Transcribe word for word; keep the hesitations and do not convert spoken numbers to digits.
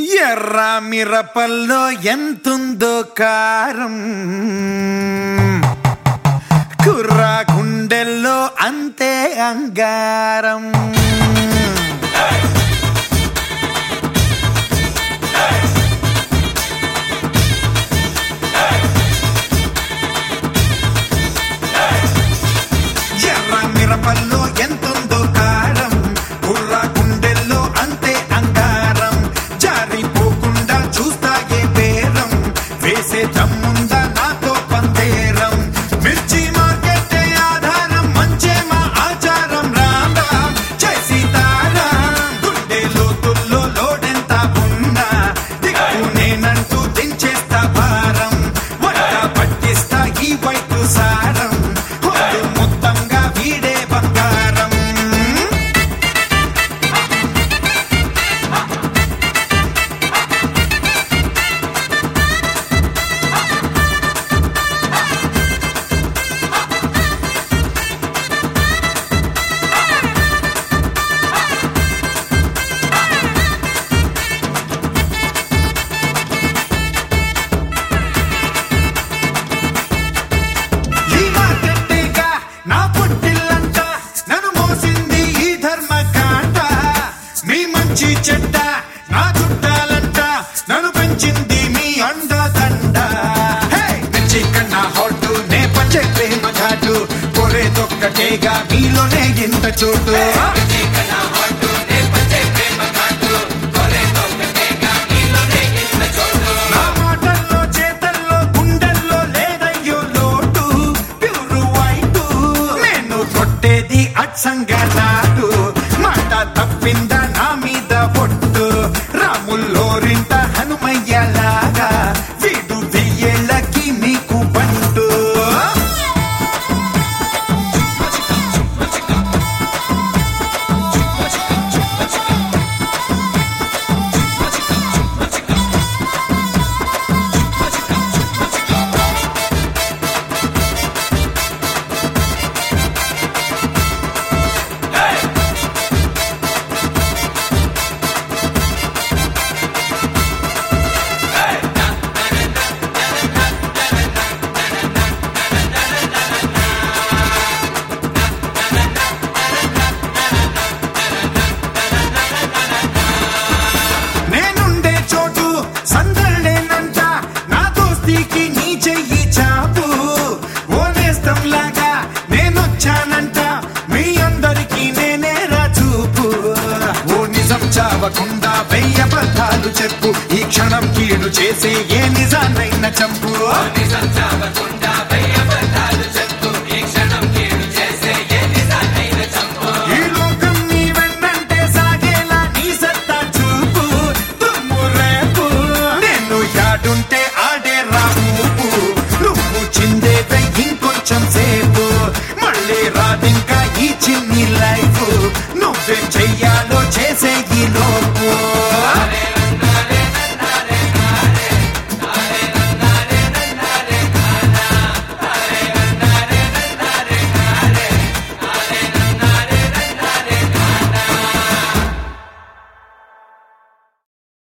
ఎర్ర మిరపల్లో ఎంతుందో కారం, కుర్ర గుండెల్లో అంతే అంగారం. ఎర్ర మిరపల్లో ఎంతుందో కారం, కుర్ర గుండెల్లో అంతే అంగారం. జారిపోకుండా చూస్తాగే బేరం, వేసే దమ్ముందా నాతో పందేరం. మిర్చి మార్కెట్టే ఆధారం, మంచే మా ఆచారం. రామ్ రామ్ జై సీతారాం. గుండె లోతుల్లో లోడెంత ఉన్నా దిక్కు నేనంటూ దించేస్తా భారం. వంట పట్టిస్తా ఈ వైపు సారం, హోదు మొత్తంగా వీడే బంగారం. ఈ మార్కెట్టేగా నా పుట్టిల్లంట, నన్ను మోసింది ఈ ధర్మకాండ. మీ మంచి చెడ్డ నా చుట్టాలంట, నన్ను పెంచింది మీ అండదండ. హే! మిర్చి కన్నా హాటు, నే పంచే ప్రేమ ఘాటు, కోరేదొక్కటేగా మీలోనే ఇంత చోటు. నా మాటల్లో చేతల్లో గుండెల్లో లేదయ్యో లోటు, ప్యూరు వైటు నేను కొట్టేది అచ్చంగా నాటు. మాట తప్పిందా నా మీద పొట్టు, రాముల్లోరింట హనుమయ్యలాగా వీడు వెయ్యేళ్ళకి నీకు బంటు. నేనుండే చోటు సందడేనంట, నా దోస్తీకి నీ చెయ్యి చాపు. ఓ నేస్తంలాగా నేనొచ్చానంట, మీ అందరికీ నేనే రాజూపు. ఓ నిజం చావకుండా వెయ్యి అబద్ధాలు చెప్పు, ఈ క్షణం కీడు చేసే ఏ నిజాన్నైనా చంపు. ఈ లోకం నీ వెన్నంటే సాగేలా నీ సత్తా చూపు. దుమ్ము రేపు నేను యాడుంటే ఆడే రాము, నువ్వు చిందేవే ఇంకొంచెం సేపు. మళ్ళీ రాదింకా ఈ చిన్ని లైఫ్, నువ్వేం చెయ్యాలో చేసే ఈ లోపు.